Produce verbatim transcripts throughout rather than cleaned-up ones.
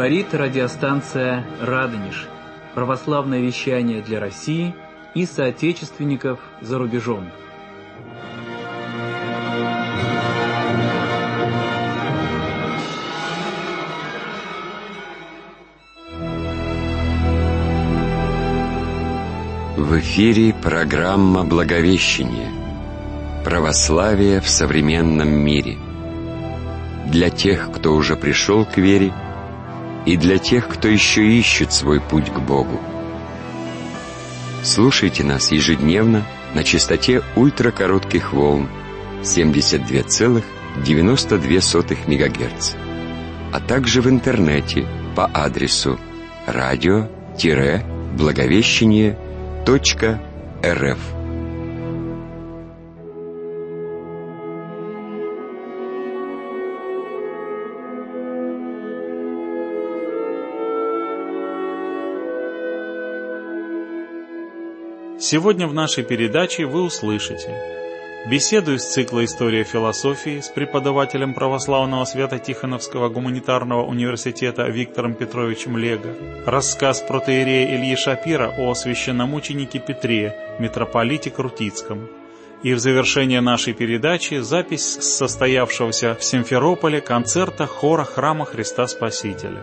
Говорит радиостанция «Радонеж». Православное вещание для России и соотечественников за рубежом. В эфире программа «Благовещение. Православие в современном мире». Для тех, кто уже пришел к вере, и для тех, кто еще ищет свой путь к Богу. Слушайте нас ежедневно на частоте ультракоротких волн семьдесят два целых девяносто две сотых мегагерца, а также в интернете по адресу радио-благовещение точка рф. Сегодня в нашей передаче вы услышите беседу из цикла «История философии» с преподавателем православного Свято-Тихоновского гуманитарного университета Виктором Петровичем Лего, рассказ протоиерея Ильи Шапира о священномученике Петре, митрополите Крутицком, и в завершение нашей передачи запись состоявшегося в Симферополе концерта хора Храма Христа Спасителя.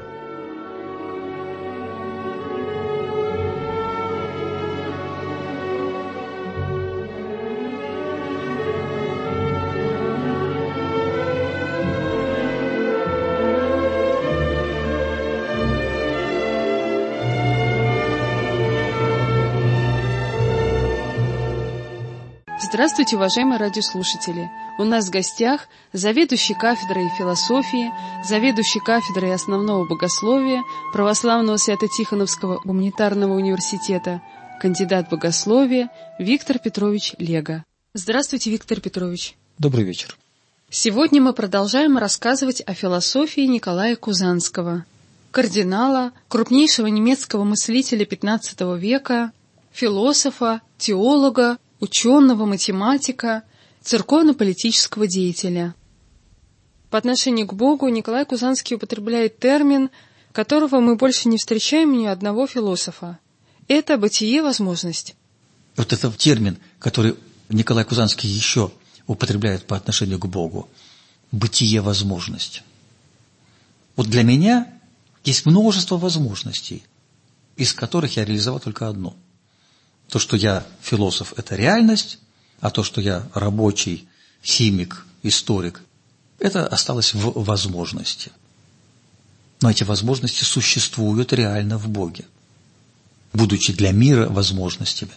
Здравствуйте, уважаемые радиослушатели! У нас в гостях заведующий кафедрой философии, заведующий кафедрой основного богословия Православного Свято-Тихоновского гуманитарного университета, кандидат богословия Виктор Петрович Лего. Здравствуйте, Виктор Петрович! Добрый вечер! Сегодня мы продолжаем рассказывать о философии Николая Кузанского, кардинала, крупнейшего немецкого мыслителя пятнадцатого века, философа, теолога, ученого, математика, церковно-политического деятеля. По отношению к Богу Николай Кузанский употребляет термин, которого мы больше не встречаем ни у одного философа. Это бытие-возможность. Вот это термин, который Николай Кузанский еще употребляет по отношению к Богу. Бытие-возможность. Вот для меня есть множество возможностей, из которых я реализовал только одну. То, что я философ, это реальность, а то, что я рабочий, химик, историк, это осталось в возможности. Но эти возможности существуют реально в Боге, будучи для мира возможностями.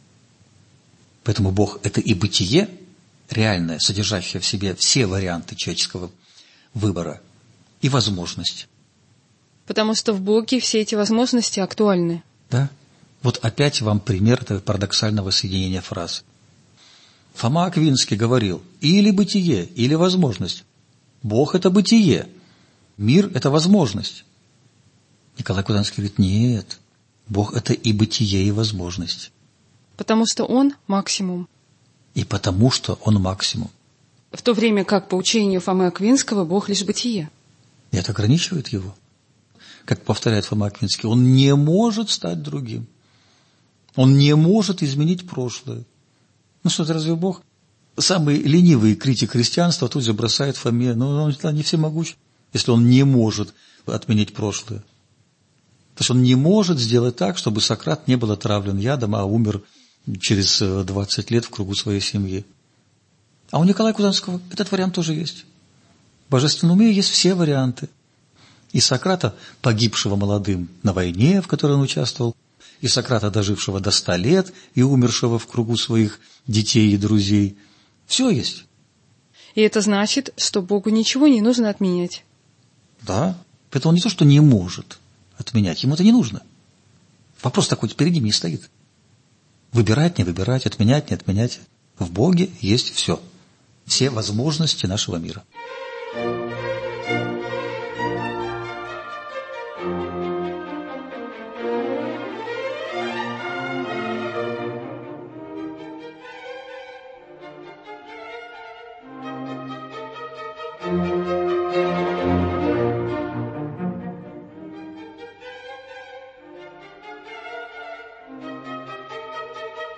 Поэтому Бог – это и бытие, реальное, содержащее в себе все варианты человеческого выбора, и возможность. Потому что в Боге все эти возможности актуальны. Да. Вот опять вам пример этого парадоксального соединения фраз. Фома Аквинский говорил, или бытие, или возможность. Бог – это бытие, мир – это возможность. Николай Кузанский говорит, нет, Бог – это и бытие, и возможность. Потому что Он – максимум. И потому что Он максимум. В то время как по учению Фомы Аквинского Бог лишь бытие. И это ограничивает Его. Как повторяет Фома Аквинский, Он не может стать другим. Он не может изменить прошлое. Ну что, это разве Бог? Самый ленивый критик христианства тут же бросает Фоме, ну он не всемогущ, если он не может отменить прошлое. То есть он не может сделать так, чтобы Сократ не был отравлен ядом, а умер через двадцать лет в кругу своей семьи. А у Николая Кузанского этот вариант тоже есть. В божественном уме есть все варианты. И Сократа, погибшего молодым на войне, в которой он участвовал, и Сократа, дожившего до ста лет и умершего в кругу своих детей и друзей. Все есть. И это значит, что Богу ничего не нужно отменять. Да. Это он не то, что не может отменять, ему это не нужно. Вопрос такой перед ним не стоит. Выбирать, не выбирать, отменять, не отменять. В Боге есть все. Все возможности нашего мира.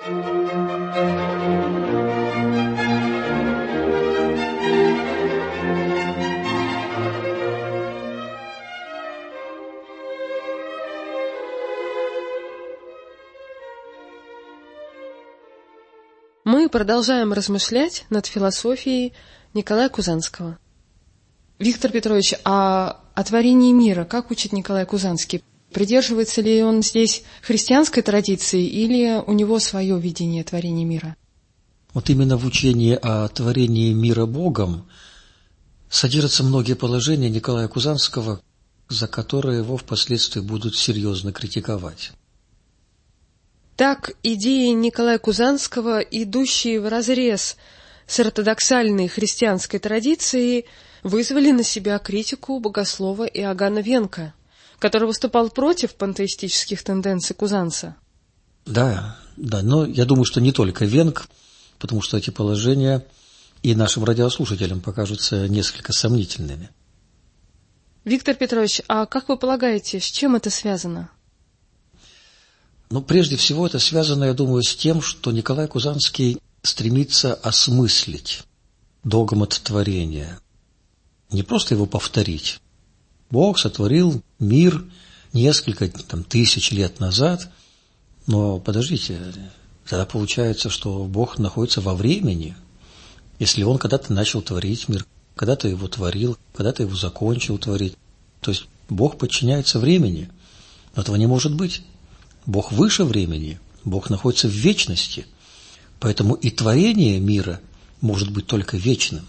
Мы продолжаем размышлять над философией Николая Кузанского. Виктор Петрович, а о творении мира как учит Николай Кузанский? Придерживается ли он здесь христианской традиции или у него свое видение творения мира? Вот именно в учении о творении мира Богом содержатся многие положения Николая Кузанского, за которые его впоследствии будут серьезно критиковать. Так, идеи Николая Кузанского, идущие вразрез с ортодоксальной христианской традицией, вызвали на себя критику богослова Иоганна Венка, который выступал против пантеистических тенденций Кузанца. Да, да, но я думаю, что не только Венк, потому что эти положения и нашим радиослушателям покажутся несколько сомнительными. Виктор Петрович, а как вы полагаете, с чем это связано? Ну, прежде всего, это связано, я думаю, с тем, что Николай Кузанский стремится осмыслить догмат творения, не просто его повторить. Бог сотворил мир несколько там, тысяч лет назад, но подождите, тогда получается, что Бог находится во времени. Если Он когда-то начал творить мир, когда-то его творил, когда-то его закончил творить, то есть Бог подчиняется времени. Но этого не может быть. Бог выше времени, Бог находится в вечности, поэтому и творение мира может быть только вечным.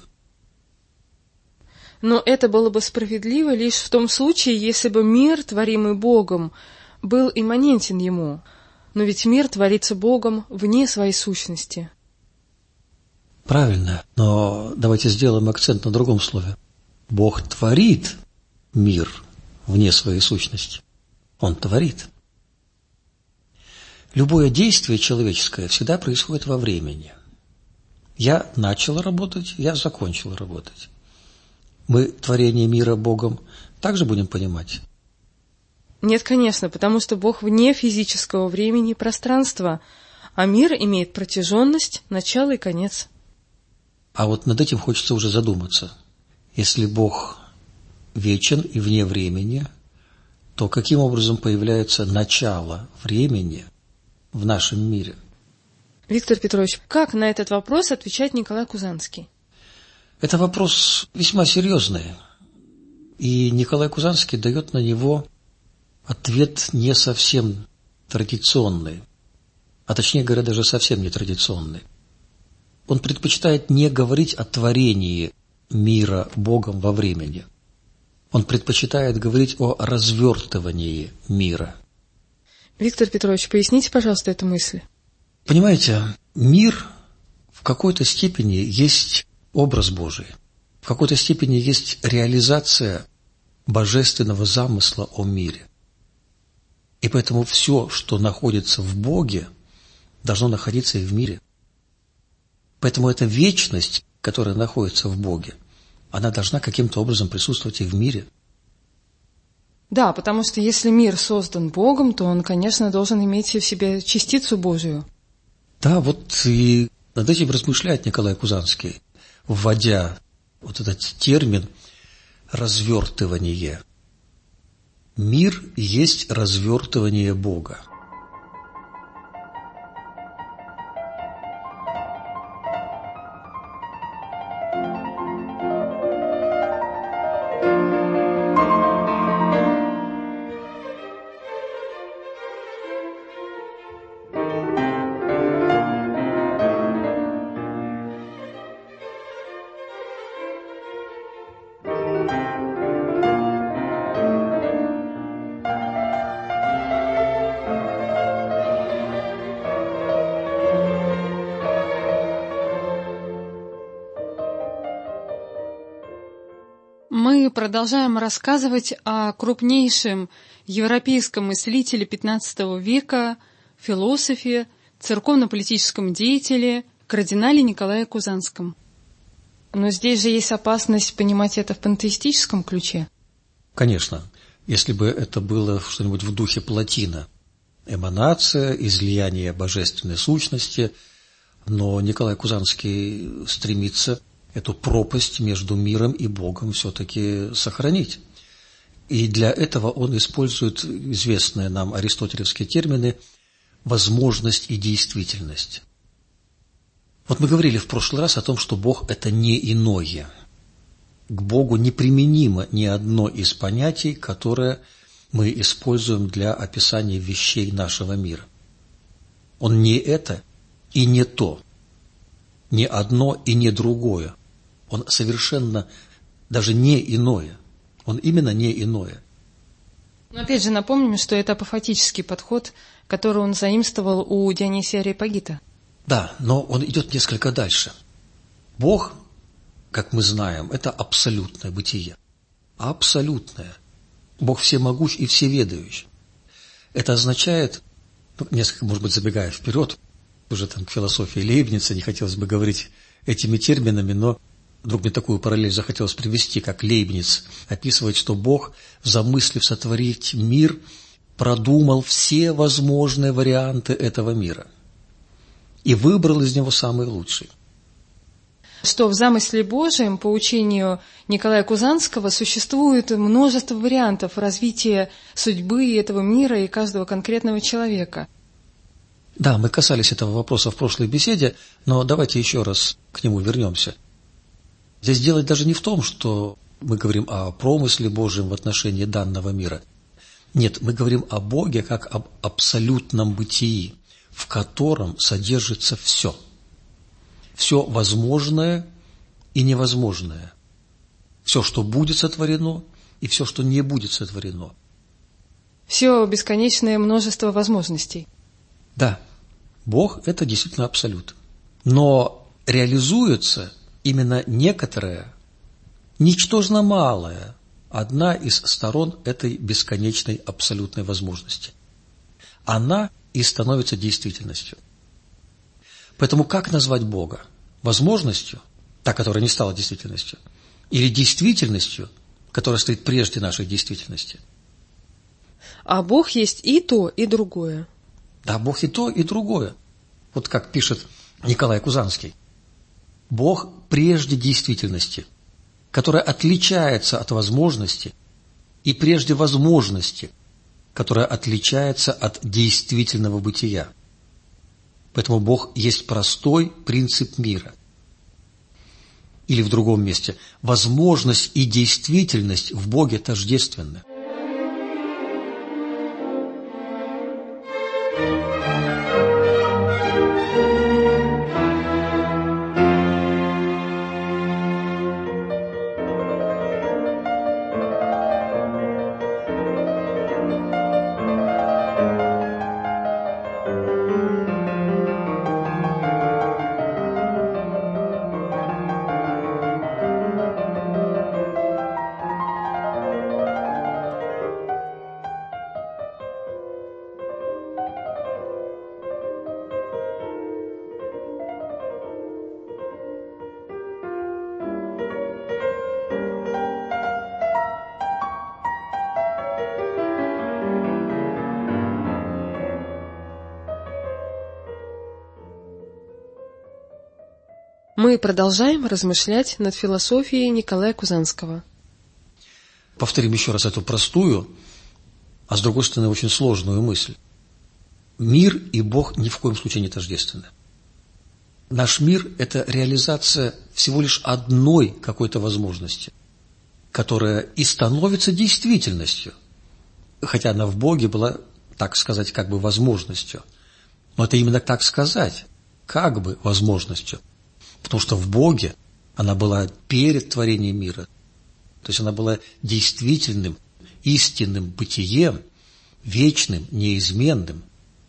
Но это было бы справедливо лишь в том случае, если бы мир, творимый Богом, был имманентен Ему. Но ведь мир творится Богом вне своей сущности. Правильно, но давайте сделаем акцент на другом слове. Бог творит мир вне своей сущности. Он творит. Любое действие человеческое всегда происходит во времени. Я начал работать, я закончил работать. Мы творение мира Богом также будем понимать? Нет, конечно, потому что Бог вне физического времени и пространства, а мир имеет протяженность, начало и конец. А вот над этим хочется уже задуматься. Если Бог вечен и вне времени, то каким образом появляется начало времени в нашем мире? Виктор Петрович, как на этот вопрос отвечает Николай Кузанский? Это вопрос весьма серьезный, и Николай Кузанский дает на него ответ не совсем традиционный, а точнее говоря, даже совсем не традиционный. Он предпочитает не говорить о творении мира Богом во времени. Он предпочитает говорить о развертывании мира. Виктор Петрович, поясните, пожалуйста, эту мысль. Понимаете, мир в какой-то степени есть образ Божий, в какой-то степени есть реализация божественного замысла о мире. И поэтому все, что находится в Боге, должно находиться и в мире. Поэтому эта вечность, которая находится в Боге, она должна каким-то образом присутствовать и в мире. Да, потому что если мир создан Богом, то он, конечно, должен иметь в себе частицу Божию. Да, вот и над этим размышляет Николай Кузанский, вводя вот этот термин «развертывание». Мир есть развертывание Бога. Мы продолжаем рассказывать о крупнейшем европейском мыслителе пятнадцатого века, философе, церковно-политическом деятеле, кардинале Николае Кузанском. Но здесь же есть опасность понимать это в пантеистическом ключе. Конечно, если бы это было что-нибудь в духе Плотина, эманация, излияние божественной сущности, но Николай Кузанский стремится эту пропасть между миром и Богом все-таки сохранить. И для этого он использует известные нам аристотелевские термины «возможность» и «действительность». Вот мы говорили в прошлый раз о том, что Бог – это не иное. К Богу неприменимо ни одно из понятий, которое мы используем для описания вещей нашего мира. Он не это и не то, не одно и не другое. Он совершенно даже не иное. Он именно не иное. Но опять же напомним, что это апофатический подход, который он заимствовал у Дионисия Ареопагита. Да, но он идет несколько дальше. Бог, как мы знаем, это абсолютное бытие. Абсолютное. Бог всемогущ и всеведающий. Это означает, ну, несколько, может быть, забегая вперед, уже там к философии Лейбница, не хотелось бы говорить этими терминами, но вдруг мне такую параллель захотелось привести, как Лейбниц описывает, что Бог, замыслив сотворить мир, продумал все возможные варианты этого мира и выбрал из него самый лучший. Что в замысле Божьем, по учению Николая Кузанского, существует множество вариантов развития судьбы этого мира и каждого конкретного человека. Да, мы касались этого вопроса в прошлой беседе, но давайте еще раз к нему вернемся. Здесь дело даже не в том, что мы говорим о промысле Божьем в отношении данного мира. Нет, мы говорим о Боге как об абсолютном бытии, в котором содержится все. Все возможное и невозможное. Все, что будет сотворено, и все, что не будет сотворено. Все бесконечное множество возможностей. Да, Бог – это действительно абсолют. Но реализуется именно некоторая, ничтожно малая, одна из сторон этой бесконечной абсолютной возможности. Она и становится действительностью. Поэтому как назвать Бога? Возможностью, та, которая не стала действительностью, или действительностью, которая стоит прежде нашей действительности? А Бог есть и то, и другое. Да, Бог и то, и другое. Вот как пишет Николай Кузанский. Бог прежде действительности, которая отличается от возможности, и прежде возможности, которая отличается от действительного бытия. Поэтому Бог есть простой принцип мира. Или в другом месте, возможность и действительность в Боге тождественны. Мы продолжаем размышлять над философией Николая Кузанского. Повторим еще раз эту простую, а с другой стороны очень сложную мысль. Мир и Бог ни в коем случае не тождественны. Наш мир – это реализация всего лишь одной какой-то возможности, которая и становится действительностью, хотя она в Боге была, так сказать, как бы возможностью. Но это именно так сказать, как бы возможностью. Потому что в Боге она была перед творением мира. То есть она была действительным, истинным бытием, вечным, неизменным.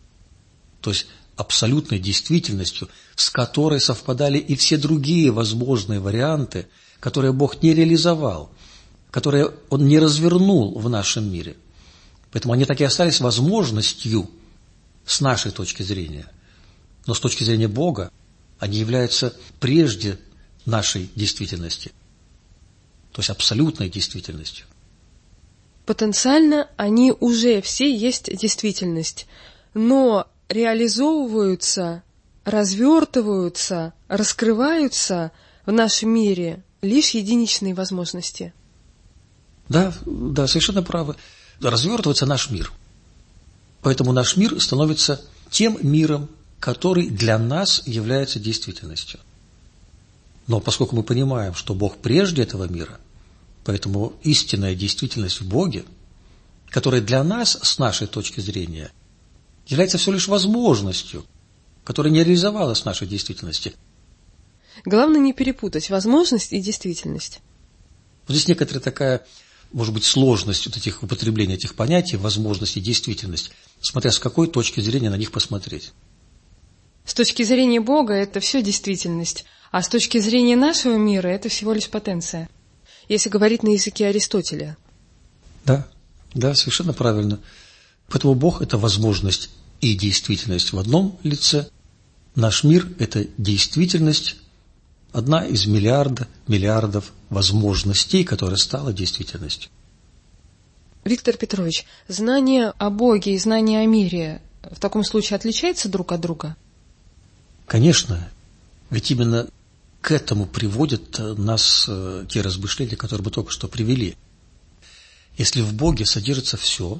То есть абсолютной действительностью, с которой совпадали и все другие возможные варианты, которые Бог не реализовал, которые Он не развернул в нашем мире. Поэтому они так и остались возможностью с нашей точки зрения. Но с точки зрения Бога они являются прежде нашей действительности, то есть абсолютной действительностью. Потенциально они уже все есть действительность, но реализовываются, развертываются, раскрываются в нашем мире лишь единичные возможности. Да, да, совершенно правы. Развертывается наш мир. Поэтому наш мир становится тем миром, который для нас является действительностью. Но поскольку мы понимаем, что Бог прежде этого мира, поэтому истинная действительность в Боге, которая для нас, с нашей точки зрения, является всего лишь возможностью, которая не реализовалась в нашей действительности. Главное не перепутать возможность и действительность. Вот здесь некоторая такая, может быть, сложность вот этих употребления этих понятий, возможность и действительность, смотря с какой точки зрения на них посмотреть. С точки зрения Бога это все действительность, а с точки зрения нашего мира это всего лишь потенция, если говорить на языке Аристотеля. Да, да, совершенно правильно. Поэтому Бог – это возможность и действительность в одном лице. Наш мир – это действительность, одна из миллиарда, миллиардов возможностей, которая стала действительностью. Виктор Петрович, знание о Боге и знание о мире в таком случае отличаются друг от друга? Конечно, ведь именно к этому приводят нас те размышления, которые мы только что привели. Если в Боге содержится все,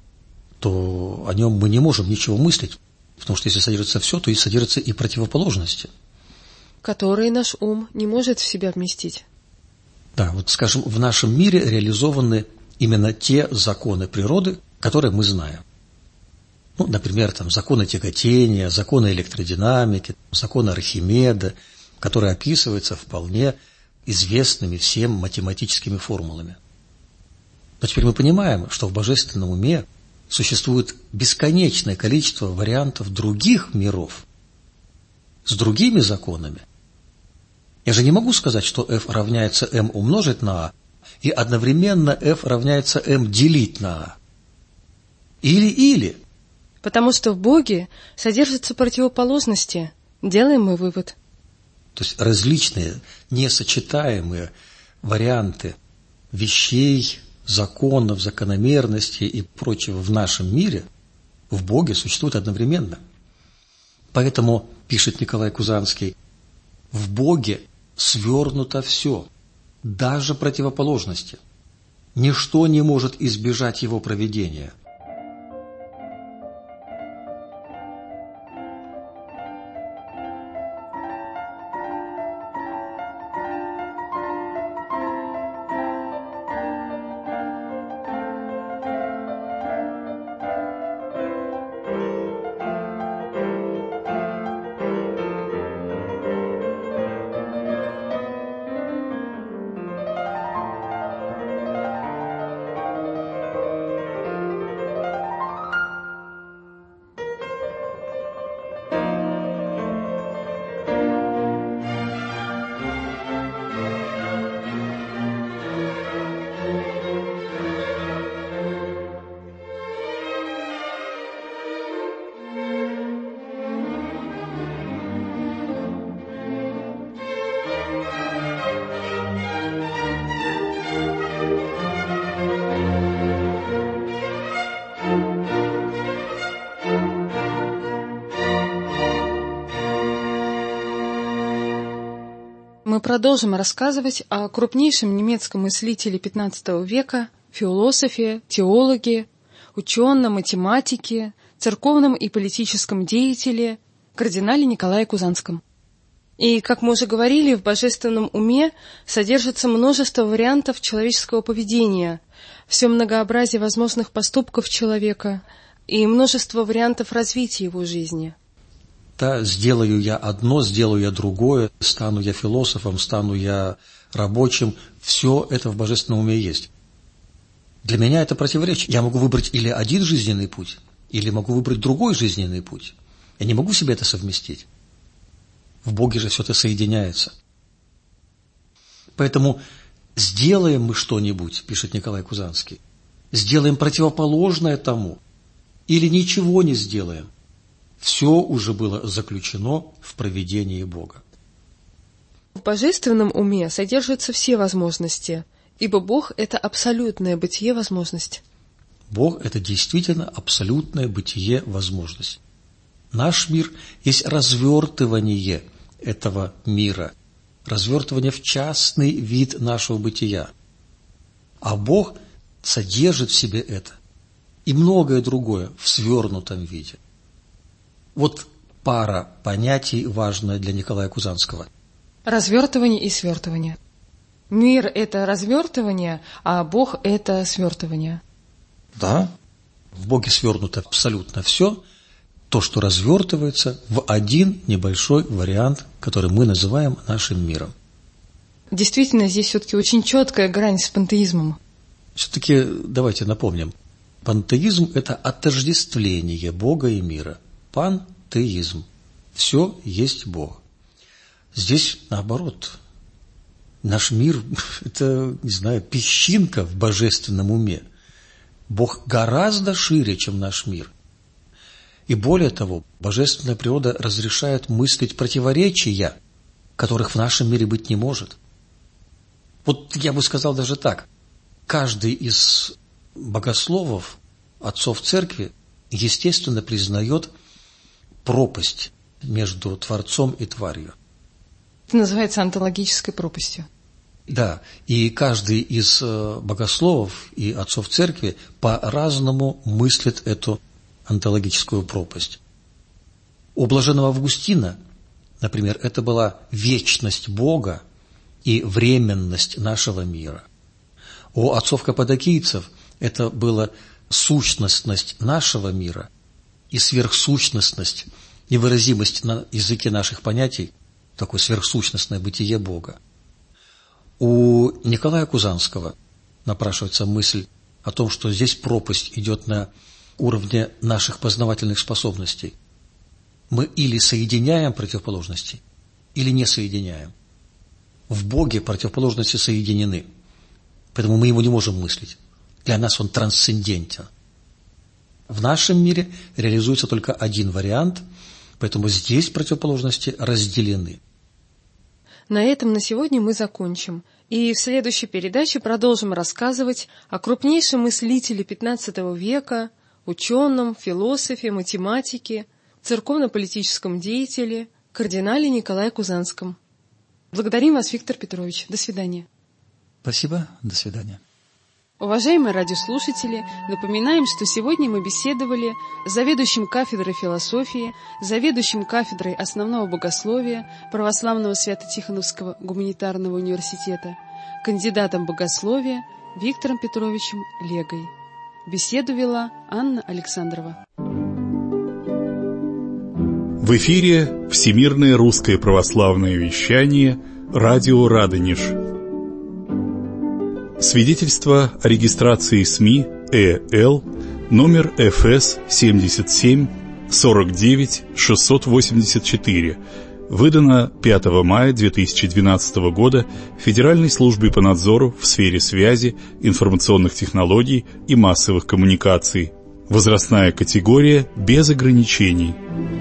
то о нем мы не можем ничего мыслить, потому что если содержится все, то и содержатся и противоположности, которые наш ум не может в себя вместить. Да, вот, скажем, в нашем мире реализованы именно те законы природы, которые мы знаем. Ну, например, там, законы тяготения, законы электродинамики, законы Архимеда, которые описываются вполне известными всем математическими формулами. Но теперь мы понимаем, что в божественном уме существует бесконечное количество вариантов других миров с другими законами. Я же не могу сказать, что f равняется m умножить на a, и одновременно f равняется m делить на a. Или-или. Потому что в Боге содержатся противоположности. Делаем мы вывод. То есть различные, несочетаемые варианты вещей, законов, закономерностей и прочего в нашем мире в Боге существуют одновременно. Поэтому, пишет Николай Кузанский, в Боге свернуто все, даже противоположности. Ничто не может избежать его провидения. Мы продолжим рассказывать о крупнейшем немецком мыслителе пятнадцатого века, философе, теологе, ученом, математике, церковном и политическом деятеле, кардинале Николае Кузанском. И, как мы уже говорили, в божественном уме содержится множество вариантов человеческого поведения, все многообразие возможных поступков человека и множество вариантов развития его жизни. Да, сделаю я одно, сделаю я другое, стану я философом, стану я рабочим. Все это в божественном уме есть. Для меня это противоречие. Я могу выбрать или один жизненный путь, или могу выбрать другой жизненный путь. Я не могу себе это совместить. В Боге же все это соединяется. Поэтому сделаем мы что-нибудь, пишет Николай Кузанский, сделаем противоположное тому, или ничего не сделаем. Все уже было заключено в провидении Бога. В божественном уме содержатся все возможности, ибо Бог – это абсолютное бытие возможность. Бог – это действительно абсолютное бытие, возможность. Наш мир есть развертывание этого мира, развертывание в частный вид нашего бытия. А Бог содержит в себе это и многое другое в свернутом виде. Вот пара понятий, важная для Николая Кузанского. Развертывание и свертывание. Мир – это развертывание, а Бог – это свертывание. Да, в Боге свернуто абсолютно все, то, что развертывается в один небольшой вариант, который мы называем нашим миром. Действительно, здесь все-таки очень четкая грань с пантеизмом. Все-таки давайте напомним. Пантеизм – это отождествление Бога и мира. Пантеизм. Все есть Бог. Здесь наоборот. Наш мир – это, не знаю, песчинка в божественном уме. Бог гораздо шире, чем наш мир. И более того, божественная природа разрешает мыслить противоречия, которых в нашем мире быть не может. Вот я бы сказал даже так. Каждый из богословов, отцов церкви, естественно, признает пропасть между Творцом и тварью. Это называется онтологической пропастью. Да, и каждый из богословов и отцов церкви по-разному мыслит эту онтологическую пропасть. У блаженного Августина, например, это была вечность Бога и временность нашего мира. У отцов каппадокийцев это была сущностность нашего мира и сверхсущностность, невыразимость на языке наших понятий, такое сверхсущностное бытие Бога. У Николая Кузанского напрашивается мысль о том, что здесь пропасть идет на уровне наших познавательных способностей. Мы или соединяем противоположности, или не соединяем. В Боге противоположности соединены, поэтому мы его не можем мыслить. Для нас он трансцендентен. В нашем мире реализуется только один вариант, поэтому здесь противоположности разделены. На этом на сегодня мы закончим. И в следующей передаче продолжим рассказывать о крупнейшем мыслителе пятнадцатого века, ученом, философе, математике, церковно-политическом деятеле, кардинале Николае Кузанском. Благодарим вас, Виктор Петрович. До свидания. Спасибо. До свидания. Уважаемые радиослушатели, напоминаем, что сегодня мы беседовали с заведующим кафедрой философии, заведующим кафедрой основного богословия Православного Свято-Тихоновского гуманитарного университета, кандидатом богословия Виктором Петровичем Легой. Беседу вела Анна Александрова. В эфире Всемирное русское православное вещание «Радио Радонеж». Свидетельство о регистрации СМИ ЭЛ номер эф эс семьдесят семь сорок девять шестьсот восемьдесят четыре, выдано пятого мая две тысячи двенадцатого года Федеральной службой по надзору в сфере связи, информационных технологий и массовых коммуникаций. Возрастная категория без ограничений.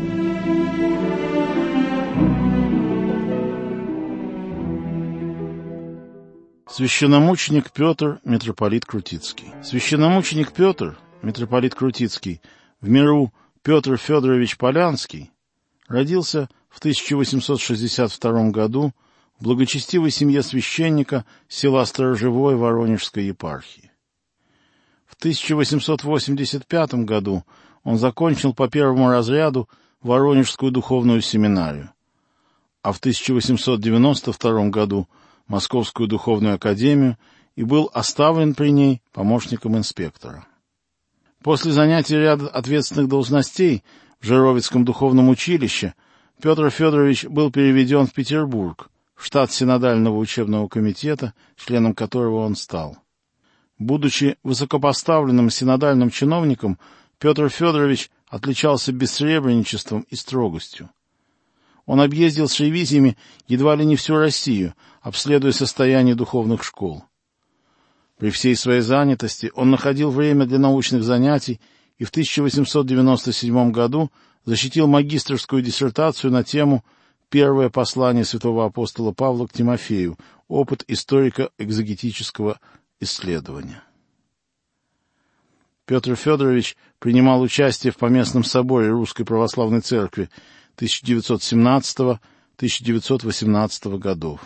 Священномученик Петр, митрополит Крутицкий. Священномученик Петр, митрополит Крутицкий, в миру Петр Федорович Полянский, родился в тысяча восемьсот шестьдесят втором году в благочестивой семье священника села Сторожевое Воронежской епархии. В тысяча восемьсот восемьдесят пятом году он закончил по первому разряду Воронежскую духовную семинарию, а в тысяча восемьсот девяносто втором году Московскую духовную академию и был оставлен при ней помощником инспектора. После занятия ряда ответственных должностей в Жировицком духовном училище Петр Федорович был переведен в Петербург, в штат Синодального учебного комитета, членом которого он стал. Будучи высокопоставленным синодальным чиновником, Петр Федорович отличался бессребреничеством и строгостью. Он объездил с ревизиями едва ли не всю Россию, обследуя состояние духовных школ. При всей своей занятости он находил время для научных занятий и в тысяча восемьсот девяносто седьмом году защитил магистерскую диссертацию на тему «Первое послание святого апостола Павла к Тимофею. Опыт историко-экзегетического исследования». Петр Федорович принимал участие в Поместном соборе Русской Православной Церкви тысяча девятьсот семнадцатого — тысяча девятьсот восемнадцатого годов.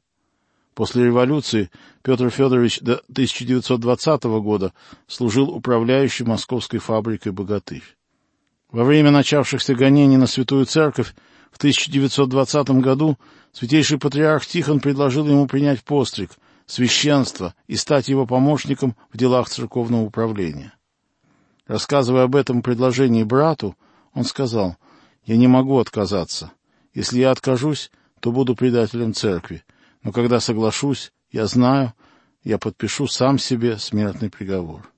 После революции Петр Федорович до тысяча девятьсот двадцатого года служил управляющим московской фабрикой «Богатырь». Во время начавшихся гонений на Святую Церковь в тысяча девятьсот двадцатом году святейший патриарх Тихон предложил ему принять постриг, священство и стать его помощником в делах церковного управления. Рассказывая об этом предложении брату, он сказал: «Я не могу отказаться. Если я откажусь, то буду предателем церкви. Но когда соглашусь, я знаю, я подпишу сам себе смертный приговор».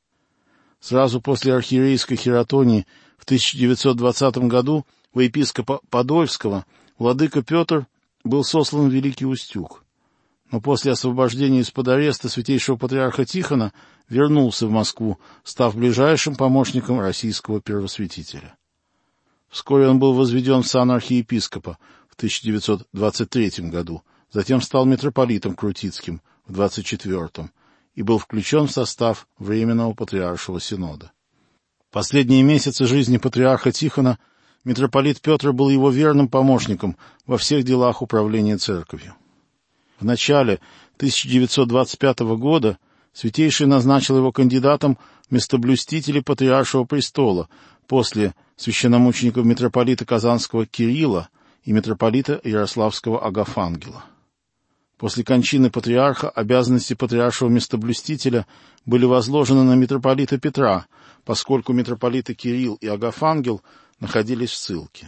Сразу после архиерейской хератонии в тысяча девятьсот двадцатом году у епископа Подольского владыка Петр был сослан в Великий Устюг. Но после освобождения из-под ареста святейшего патриарха Тихона вернулся в Москву, став ближайшим помощником российского первосвятителя. Вскоре он был возведен в сан архиепископа в тысяча девятьсот двадцать третьем году, затем стал митрополитом Крутицким в двадцать четвёртом и был включен в состав Временного Патриаршего Синода. Последние месяцы жизни патриарха Тихона митрополит Петр был его верным помощником во всех делах управления церковью. В начале тысяча девятьсот двадцать пятого года Святейший назначил его кандидатом в местоблюстители Патриаршего престола после священномучеников митрополита Казанского Кирилла и митрополита Ярославского Агафангела. После кончины патриарха обязанности патриаршего местоблюстителя были возложены на митрополита Петра, поскольку митрополиты Кирилл и Агафангел находились в ссылке.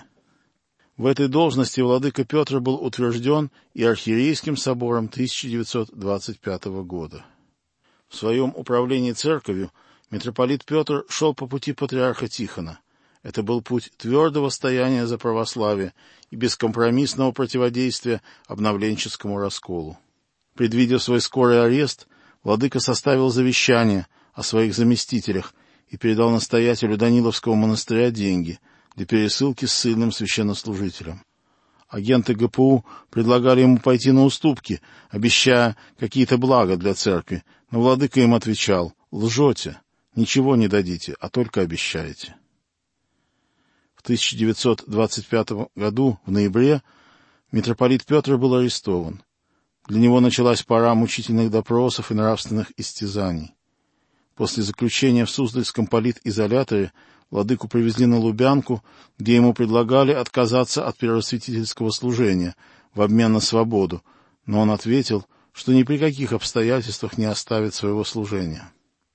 В этой должности владыка Петр был утвержден и архиерейским собором тысяча девятьсот двадцать пятого года. В своем управлении церковью митрополит Петр шел по пути патриарха Тихона. Это был путь твердого стояния за православие и бескомпромиссного противодействия обновленческому расколу. Предвидя свой скорый арест, владыка составил завещание о своих заместителях и передал настоятелю Даниловского монастыря деньги для пересылки с ссыльным священнослужителем. Агенты гэ пэ у предлагали ему пойти на уступки, обещая какие-то блага для церкви, но владыка им отвечал: «Лжете, ничего не дадите, а только обещаете». В тысяча девятьсот двадцать пятом году, в ноябре, митрополит Петр был арестован. Для него началась пора мучительных допросов и нравственных истязаний. После заключения в Суздальском политизоляторе владыку привезли на Лубянку, где ему предлагали отказаться от первосвятительского служения в обмен на свободу, но он ответил, что ни при каких обстоятельствах не оставит своего служения.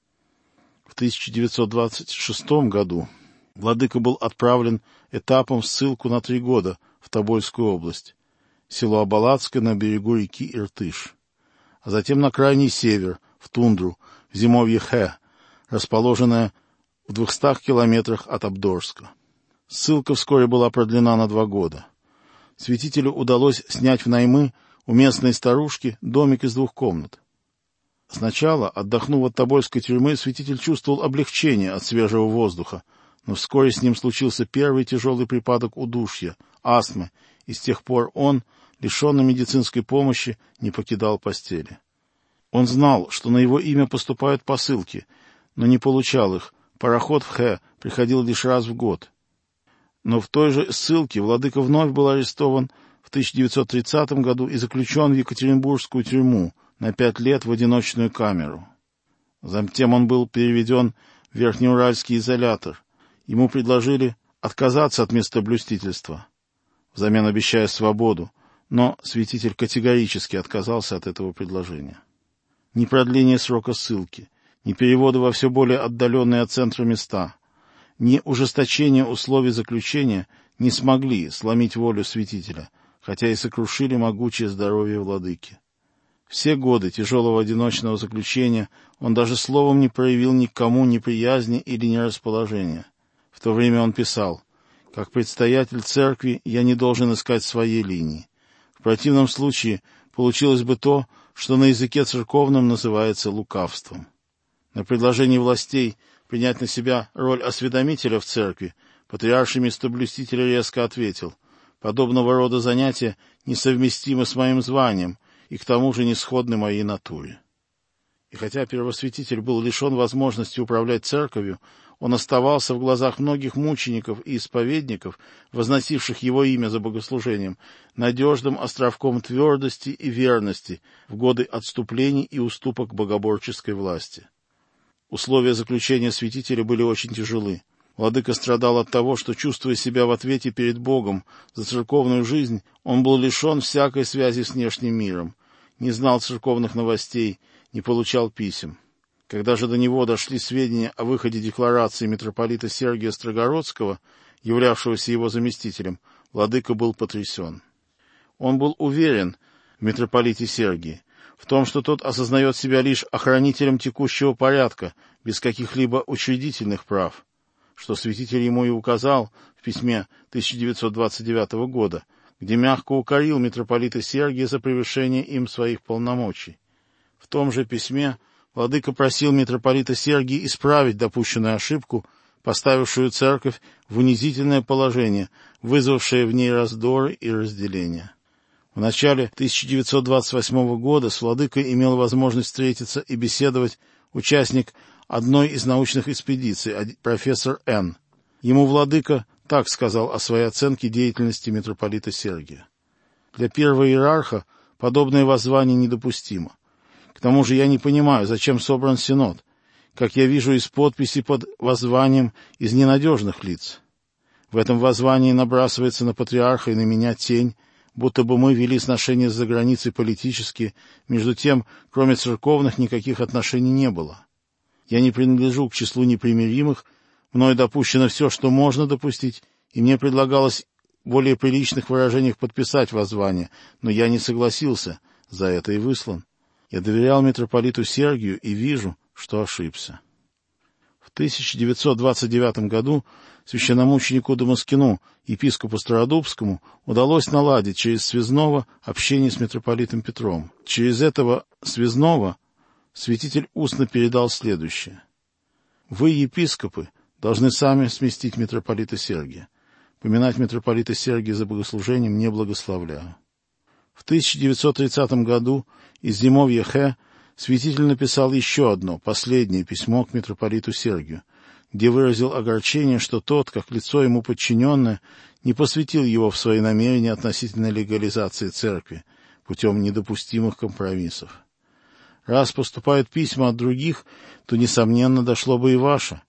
В тысяча девятьсот двадцать шестом году владыка был отправлен этапом в ссылку на три года в Тобольскую область, село Абалацкое на берегу реки Иртыш, а затем на крайний север, в тундру, в зимовье Хэ, расположенное в двухстах километрах от Абдорска. Ссылка вскоре была продлена на два года. Святителю удалось снять в наймы у местной старушки домик из двух комнат. Сначала, отдохнув от Тобольской тюрьмы, святитель чувствовал облегчение от свежего воздуха, но вскоре с ним случился первый тяжелый припадок удушья, астмы, и с тех пор он, лишенный медицинской помощи, не покидал постели. Он знал, что на его имя поступают посылки, но не получал их. Пароход в Хэ приходил лишь раз в год. Но в той же ссылке владыка вновь был арестован в тысяча девятьсот тридцатом году и заключен в Екатеринбургскую тюрьму на пять лет в одиночную камеру. Затем он был переведен в Верхнеуральский изолятор. Ему предложили отказаться от местоблюстительства, взамен обещая свободу, но святитель категорически отказался от этого предложения. Ни продление срока ссылки, ни переводы во все более отдаленные от центра места, ни ужесточение условий заключения не смогли сломить волю святителя, хотя и сокрушили могучее здоровье владыки. Все годы тяжелого одиночного заключения он даже словом не проявил никому неприязни или нерасположения. В то время он писал: «Как предстоятель церкви я не должен искать своей линии. В противном случае получилось бы то, что на языке церковном называется лукавством». На предложение властей принять на себя роль осведомителя в церкви патриарший местоблюститель резко ответил: «Подобного рода занятия несовместимы с моим званием и к тому же не сходны моей натуре». И хотя первосвятитель был лишен возможности управлять церковью, он оставался в глазах многих мучеников и исповедников, возносивших его имя за богослужением, надежным островком твердости и верности в годы отступлений и уступок богоборческой власти. Условия заключения святителя были очень тяжелы. Владыка страдал от того, что, чувствуя себя в ответе перед Богом за церковную жизнь, он был лишен всякой связи с внешним миром, не знал церковных новостей, не получал писем. Когда же до него дошли сведения о выходе декларации митрополита Сергия Строгородского, являвшегося его заместителем, владыка был потрясен. Он был уверен в митрополите Сергии, в том, что тот осознает себя лишь охранителем текущего порядка, без каких-либо учредительных прав, что святитель ему и указал в письме тысяча девятьсот двадцать девятого года, где мягко укорил митрополита Сергия за превышение им своих полномочий. В том же письме владыка просил митрополита Сергия исправить допущенную ошибку, поставившую церковь в унизительное положение, вызвавшее в ней раздоры и разделения. В начале тысяча девятьсот двадцать восьмого года с владыкой имел возможность встретиться и беседовать участник одной из научных экспедиций, профессор Н. Ему владыка так сказал о своей оценке деятельности митрополита Сергия. Для первого иерарха подобное воззвание недопустимо. К тому же я не понимаю, зачем собран синод, как я вижу из подписи под воззванием из ненадежных лиц. В этом воззвании набрасывается на патриарха и на меня тень, будто бы мы вели сношения с заграницей политические, между тем, кроме церковных, никаких отношений не было. Я не принадлежу к числу непримиримых, мною допущено все, что можно допустить, и мне предлагалось в более приличных выражениях подписать воззвание, но я не согласился, за это и выслан. Я доверял митрополиту Сергию и вижу, что ошибся. В тысяча девятьсот двадцать девятом году священномученику Дамаскину, епископу Стародубскому, удалось наладить через связного общение с митрополитом Петром. Через этого связного святитель устно передал следующее. «Вы, епископы, должны сами сместить митрополита Сергия. Поминать митрополита Сергия за богослужением не благословляю». В тысяча девятьсот тридцатом году из зимовья Хэ святитель написал еще одно, последнее письмо к митрополиту Сергию, где выразил огорчение, что тот, как лицо ему подчиненное, не посвятил его в свои намерения относительно легализации церкви путем недопустимых компромиссов. Раз поступают письма от других, то, несомненно, дошло бы и ваше.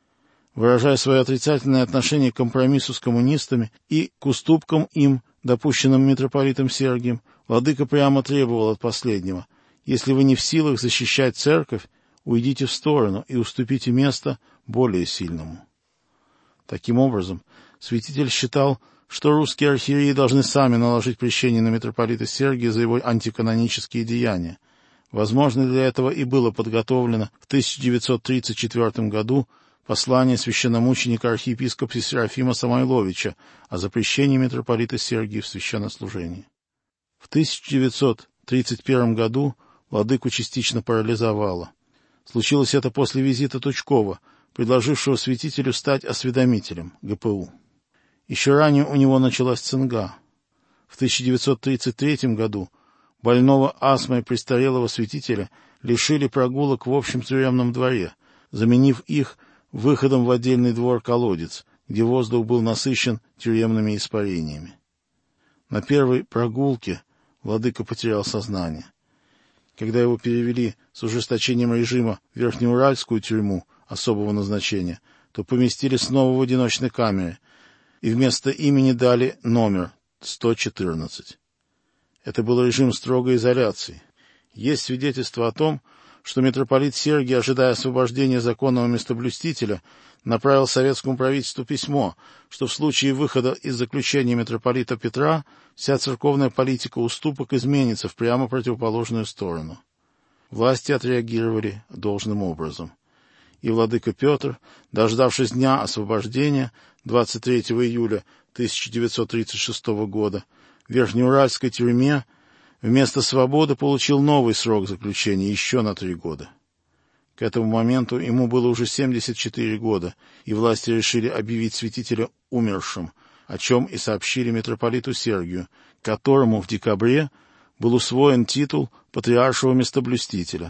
Выражая свое отрицательное отношение к компромиссу с коммунистами и к уступкам им, допущенным митрополитом Сергием, владыка прямо требовал от последнего: если вы не в силах защищать церковь, уйдите в сторону и уступите место более сильному. Таким образом, святитель считал, что русские архиереи должны сами наложить прещение на митрополита Сергия за его антиканонические деяния. Возможно, для этого и было подготовлено в тысяча девятьсот тридцать четвертом году послание священномученика архиепископа Серафима Самойловича о запрещении митрополита Сергия в священнослужении. В тысяча девятьсот тридцать первом году владыку частично парализовало. Случилось это после визита Тучкова, предложившего святителю стать осведомителем гэ пэ у. Еще ранее у него началась цинга. В тысяча девятьсот тридцать третьем году больного астмой престарелого святителя лишили прогулок в общем тюремном дворе, заменив их выходом в отдельный двор-колодец, где воздух был насыщен тюремными испарениями. На первой прогулке владыка потерял сознание. Когда его перевели с ужесточением режима в Верхнеуральскую тюрьму особого назначения, то поместили снова в одиночной камере, и вместо имени дали номер сто четырнадцать. Это был режим строгой изоляции. Есть свидетельство о том, что митрополит Сергий, ожидая освобождения законного местоблюстителя, направил советскому правительству письмо, что в случае выхода из заключения митрополита Петра вся церковная политика уступок изменится в прямо противоположную сторону. Власти отреагировали должным образом. И владыка Петр, дождавшись дня освобождения двадцать третьего июля тысяча девятьсот тридцать шестого года, в Верхнеуральской тюрьме вместо свободы получил новый срок заключения еще на три года. К этому моменту ему было уже семьдесят четыре года, и власти решили объявить святителя умершим, о чем и сообщили митрополиту Сергию, которому в декабре был усвоен титул патриаршего местоблюстителя,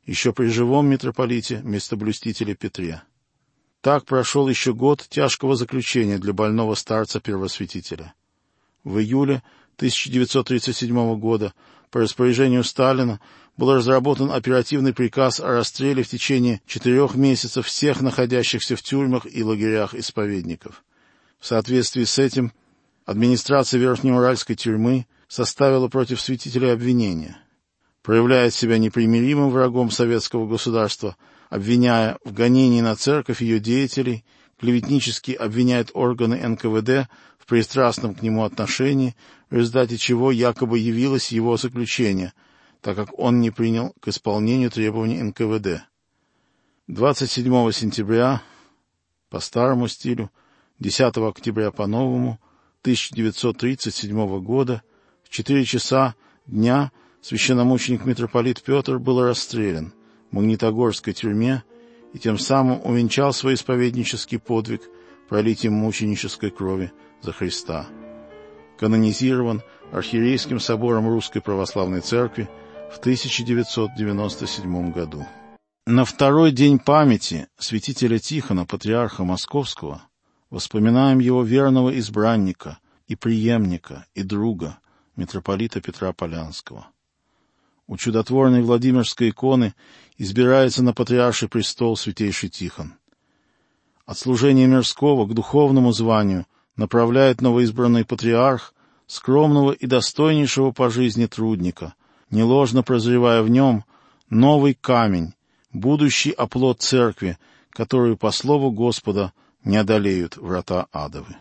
еще при живом митрополите, местоблюстителе Петре. Так прошел еще год тяжкого заключения для больного старца-первосвятителя. В июле тысяча девятьсот тридцать седьмого года по распоряжению Сталина был разработан оперативный приказ о расстреле в течение четырех месяцев всех находящихся в тюрьмах и лагерях исповедников. В соответствии с этим администрация Верхнеуральской тюрьмы составила против святителя обвинение. Проявляет себя непримиримым врагом советского государства, обвиняя в гонении на церковь ее деятелей, клеветнически обвиняет органы эн ка вэ дэ в пристрастном к нему отношении, в результате чего якобы явилось его заключение, так как он не принял к исполнению требований эн ка вэ дэ. двадцать седьмого сентября по старому стилю, десятого октября по новому, тысяча девятьсот тридцать седьмого года, в четыре часа дня священномученик митрополит Петр был расстрелян в Магнитогорской тюрьме и тем самым увенчал свой исповеднический подвиг пролитием мученической крови за Христа. Канонизирован Архиерейским собором Русской Православной Церкви в тысяча девятьсот девяносто седьмом году. На второй день памяти святителя Тихона, патриарха Московского, воспоминаем его верного избранника и преемника, и друга, митрополита Петра Полянского. У чудотворной Владимирской иконы избирается на патриарший престол святейший Тихон. От служения мирского к духовному званию направляет новоизбранный патриарх скромного и достойнейшего по жизни трудника, неложно прозревая в нем новый камень, будущий оплот церкви, которую, по слову Господа, не одолеют врата адовы.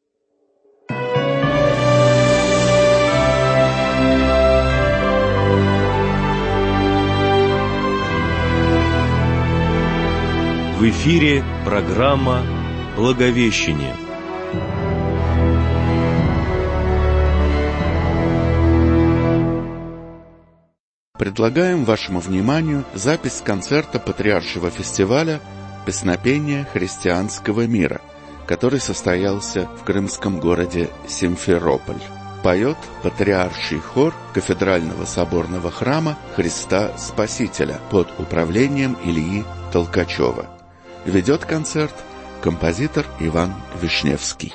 В эфире программа «Благовещение». Предлагаем вашему вниманию запись концерта Патриаршего фестиваля «Песнопение христианского мира», который состоялся в крымском городе Симферополь. Поет Патриарший хор Кафедрального соборного храма Христа Спасителя под управлением Ильи Толкачева. Ведет концерт композитор Иван Вишневский.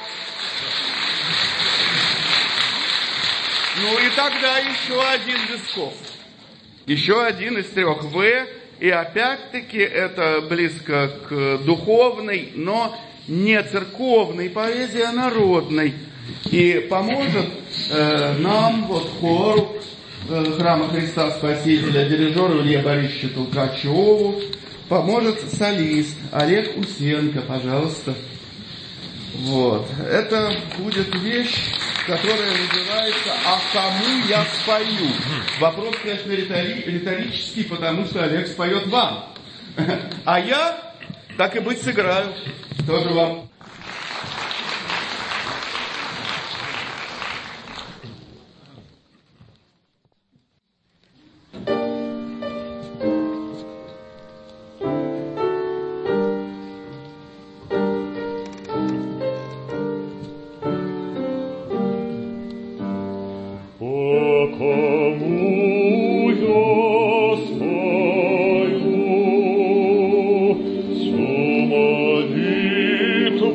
Ну и тогда еще один дисков. Еще один из трех В. И опять-таки это близко к духовной, но не церковной поэзии, а народной. И поможет э, нам, вот хору э, Храма Христа Спасителя, дирижеру Илье Борисовичу Толкачеву, поможет солист Олег Усенко, пожалуйста. Вот. Это будет вещь, которая называется «А кому я спою?». Вопрос, конечно, ритори- риторический, потому что Олег споет вам. А я, так и быть, сыграю. Тоже вам. Молитву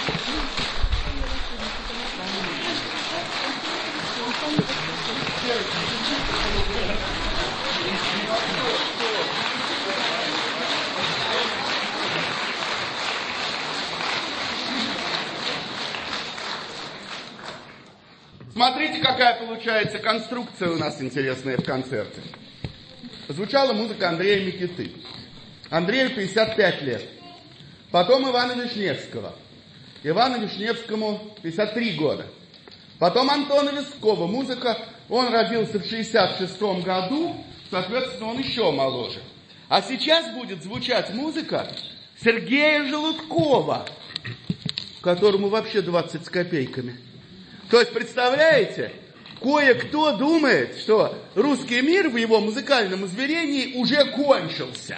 Смотрите, какая получается конструкция у нас интересная в концерте. Звучала музыка Андрея Микиты. Андрею пятьдесят пять лет. Потом Ивана Вишневского. Ивану Вишневскому пятьдесят три года. Потом Антона Вискова. Музыка, он родился в шестьдесят шестом году, соответственно, он еще моложе. А сейчас будет звучать музыка Сергея Желудкова, которому вообще двадцать с копейками. То есть, представляете, кое-кто думает, что русский мир в его музыкальном измерении уже кончился.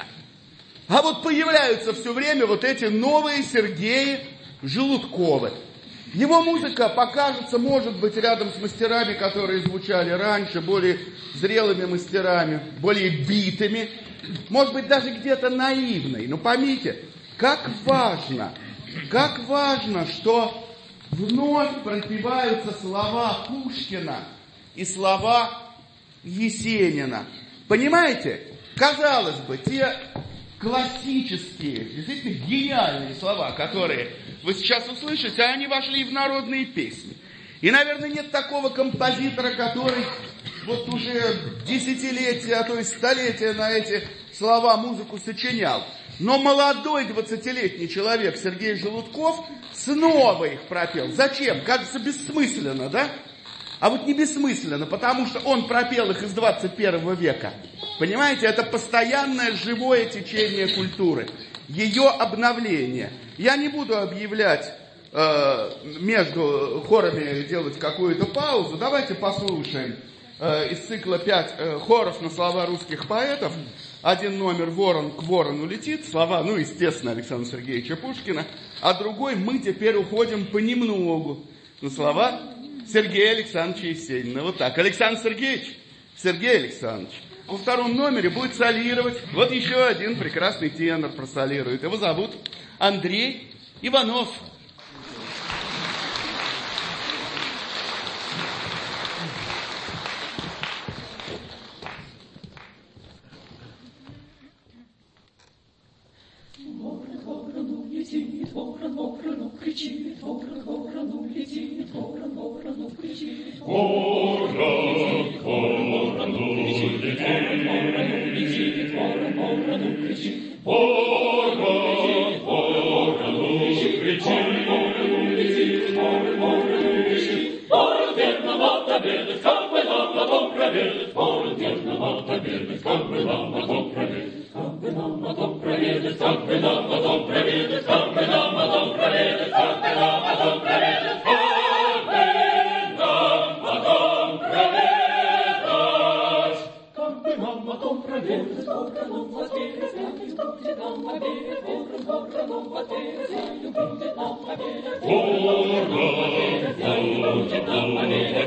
А вот появляются все время вот эти новые Сергеи Желудковы. Его музыка покажется, может быть, рядом с мастерами, которые звучали раньше, более зрелыми мастерами, более битыми, может быть, даже где-то наивной. Но поймите, как важно, как важно, что вновь пропеваются слова Пушкина и слова Есенина. Понимаете? Казалось бы, те классические, действительно гениальные слова, которые вы сейчас услышите, они вошли в народные песни. И, наверное, нет такого композитора, который вот уже десятилетия, а то и столетия на эти слова музыку сочинял. Но молодой двадцатилетний человек Сергей Желудков снова их пропел. Зачем? Кажется, бессмысленно, да? А вот не бессмысленно, потому что он пропел их из двадцать первого века. Понимаете, это постоянное живое течение культуры, ее обновление. Я не буду объявлять э, между хорами, делать какую-то паузу. Давайте послушаем э, из цикла пять э, хоров на слова русских поэтов. Один номер «Ворон к ворону летит», слова, ну, естественно, Александра Сергеевича Пушкина, а другой «Мы теперь уходим понемногу» на слова Сергея Александровича Есенина. Вот так. Александр Сергеевич, Сергей Александрович. Во втором номере будет солировать вот еще один прекрасный тенор просолирует. Его зовут Андрей Иванов. Ворон ворону кричит, ворон ворону летит, ворон ворону кричит. Ворон ворону летит, ворон ворону кричит. Ворон ворону кричит, ворон летит, ворон ворону кричит. Ворон верно отобедает, как бы нам на том проведет. Ворон верно отобедает, как бы нам на том проведет. Как бы нам на том проведет, как бы нам на том проведет, как бы нам на том проведет, как бы нам на том проведет, как бы нам на том проведет. Как бы нам на том проведет, вороном в ответ, знаю, будет нам победит, ворон вороном в ответ, знаю, будет нам победит. Ворон вороном будет нам победит,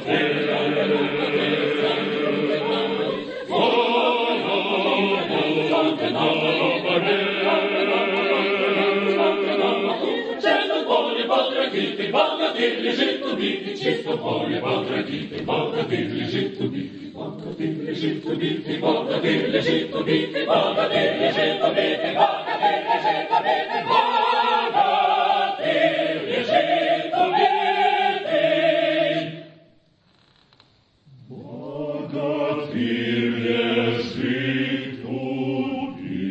богатырь лежит убитый, чисто поле богатырь, богатырь лежит убитый, богатырь лежит убитый, богатырь лежит убитый, богатырь лежит убитый, богатырь лежит убитый, богатырь лежит убитый, богатырь лежит убитый.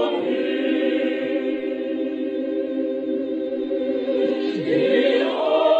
Oh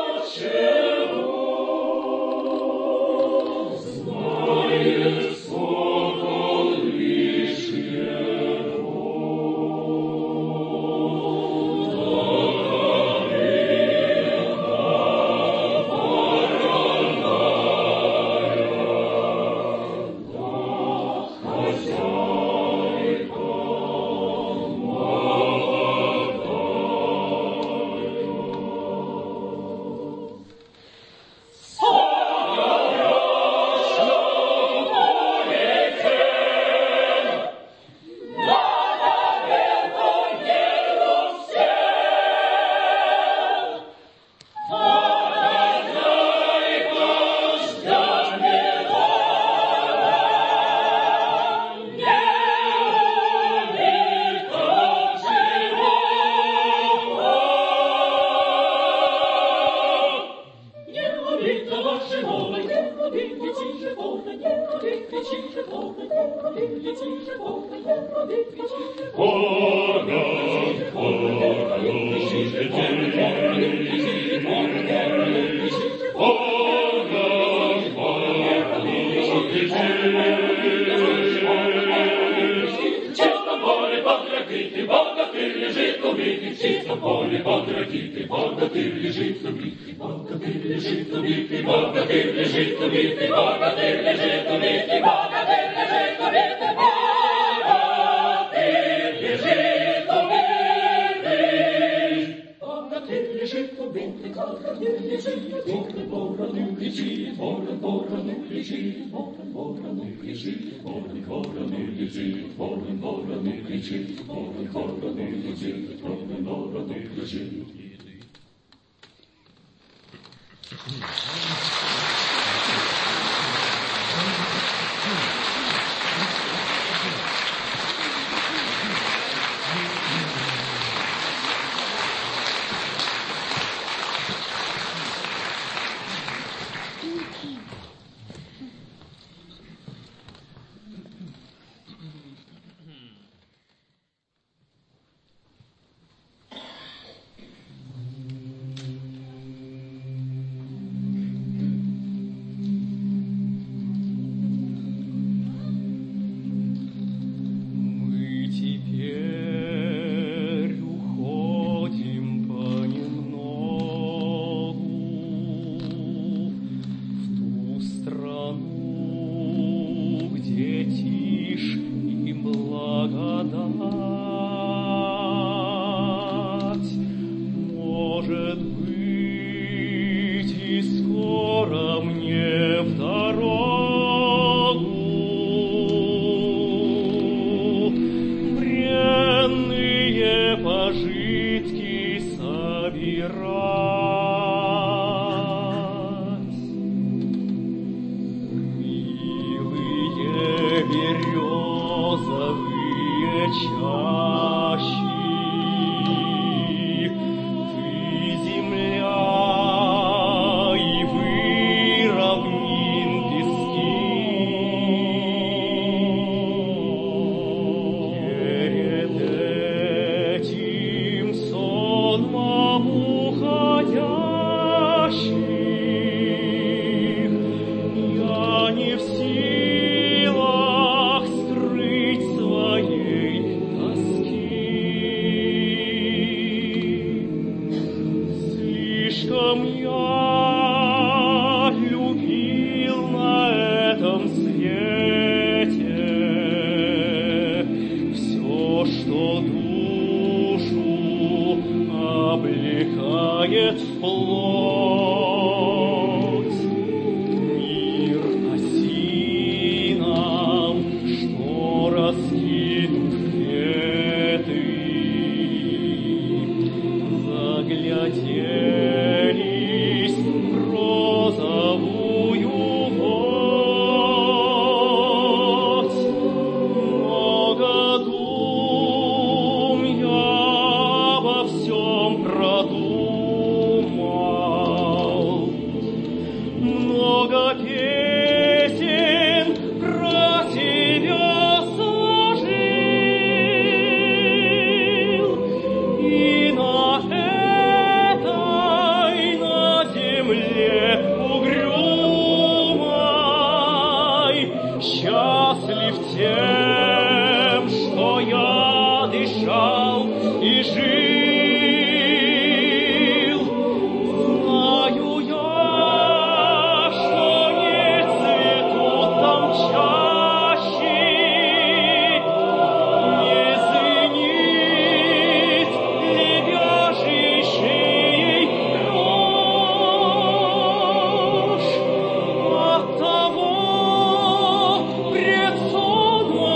От того пред сонмом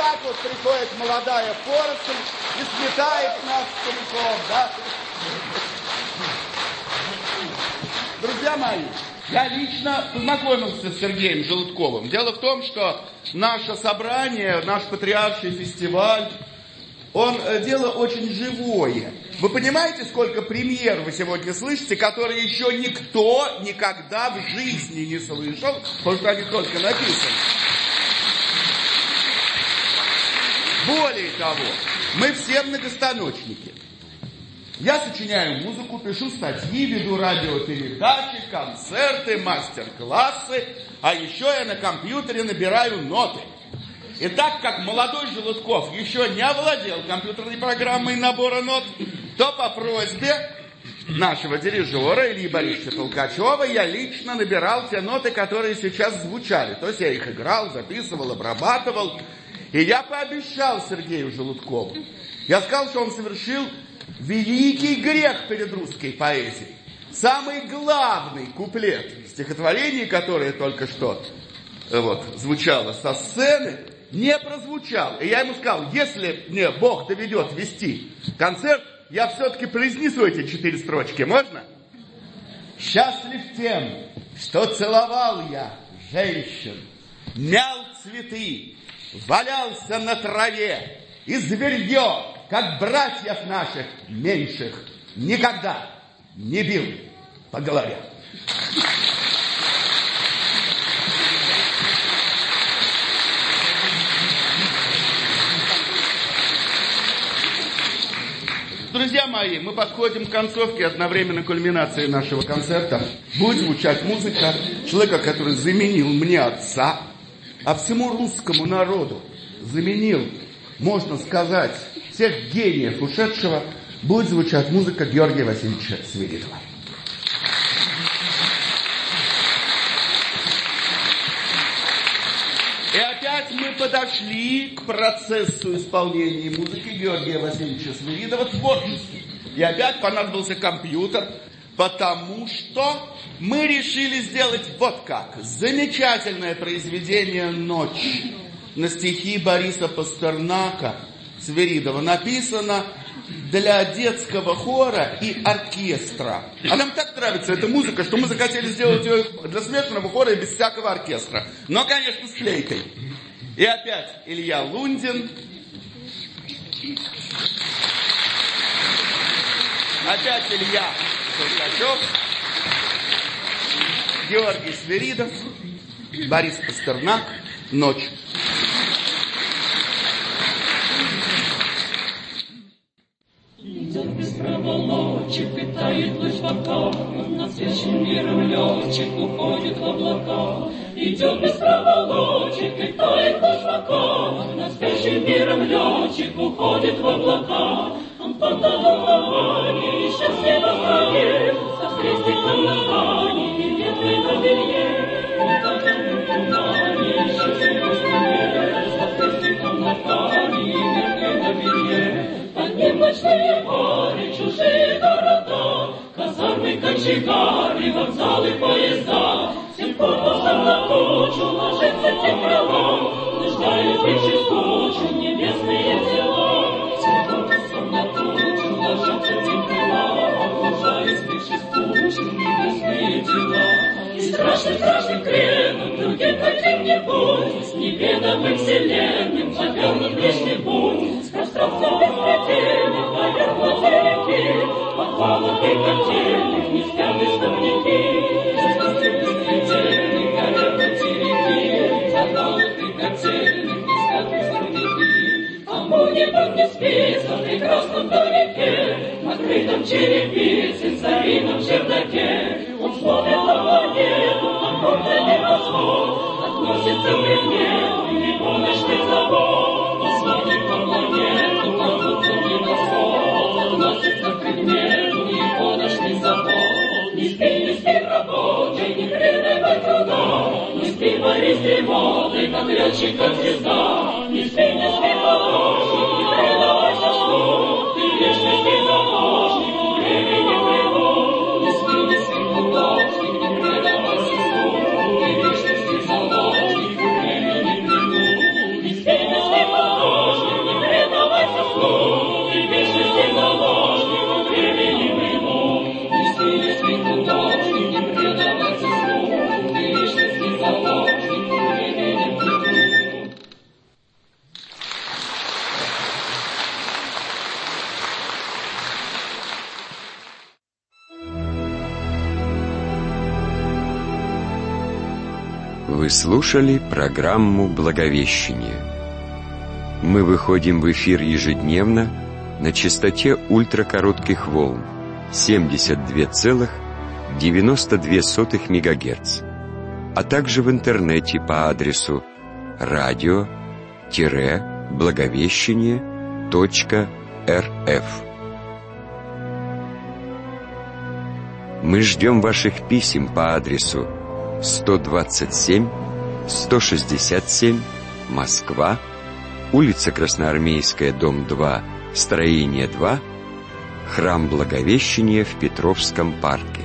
так вот приходит молодая поросль и сметает нас целиком, да? Друзья мои, я лично познакомился с Сергеем Желудковым. Дело в том, что наше собрание, наш патриарший фестиваль, он дело очень живое. Вы понимаете, сколько премьер вы сегодня слышите, которые еще никто никогда в жизни не слышал, потому что они только написаны. Более того, мы все многостаночники. Я сочиняю музыку, пишу статьи, веду радиопередачи, концерты, мастер-классы, а еще я на компьютере набираю ноты. И так как молодой Желудков еще не овладел компьютерной программой набора нот, то по просьбе нашего дирижера Ильи Борисовича Толкачева я лично набирал те ноты, которые сейчас звучали. То есть я их играл, записывал, обрабатывал. И я пообещал Сергею Желудкову. Я сказал, что он совершил великий грех перед русской поэзией. Самый главный куплет стихотворения, которое только что вот, звучало со сцены, не прозвучал. И я ему сказал, если мне Бог доведет вести концерт, я все-таки произнесу эти четыре строчки. Можно? Счастлив тем, что целовал я женщин, мял цветы, валялся на траве, и зверье, как братьев наших меньших, никогда не бил по голове. Друзья мои, мы подходим к концовке, одновременно кульминации нашего концерта. Будет звучать музыка человека, который заменил мне отца, а всему русскому народу заменил, можно сказать, всех гениев ушедшего. Будет звучать музыка Георгия Васильевича Свиридова. И опять мы подошли к процессу исполнения музыки Георгия Васильевича Свиридова творчески. И опять понадобился компьютер, потому что мы решили сделать вот как. Замечательное произведение «Ночь» на стихи Бориса Пастернака Свиридова написано для детского хора и оркестра. А нам так нравится эта музыка, что мы захотели сделать ее для смешанного хора и без всякого оркестра. Но, конечно, с флейтой. И опять Илья Лундин. Опять Илья Толкачев. Георгий Свиридов. Борис Пастернак. «Ночь». Идет без проволочек, и тает луч в оках, над свежим миром летчик уходит в облака. Идет без проволочек, и тает луч в оках, над свежим миром летчик уходит в облака. Он потонул в тумане, и счастливо вдали, со крестиком на ткани и веткой на белье. Он потонул в тумане, и счастливо вдали, со крестиком на ткани и веткой на белье. Под ним ночные пары, чужие города, казармы, кочегары, вокзалы, поезда. Всем корпусом на тучу ложится темнота, нуждают вечер скучу небесные тела. Всем корпусом на тучу ложится темнота, нуждают вечер скучу небесные тела. И страшным, страшным креном, другим каким-нибудь, с неведомым вселенным, повернут ближний путь. С пространством беспредельным повернуты реки, подвалов и котельных не спят истовники. С пространством беспредельным повернуты реки, подвалов и котельных не спят истовники. Кому нибудь не спится в прекрасном домике, накрытом черепицей в старинном чердаке. Он смотрит на планету, на гордый небосвод, относится к предмету его ночных забот. Он смотрит на планету, на гордый небосвод, относится к предмету его ночных забот. Не спи, не спи, работай, не предай труда, не спи, борись дремотой, как летчик, как звезда. Не спи, не спи, помощник, не предавайся сну, ты вечности заложник, времени плыву. Не спи, не спи, художник, не предавайся сну, ты вечности заложник, времени плыву. Не спи, не спи, помощник, Вы слушали программу «Благовещение». Мы выходим в эфир ежедневно на частоте ультракоротких волн семьдесят два целых девяносто две сотых мегагерц, а также в интернете по адресу радио-благовещение точка рф. Мы ждем ваших писем по адресу сто двадцать семь сто шестьдесят семь, Москва, улица Красноармейская, дом два, строение два, Храм Благовещения в Петровском парке.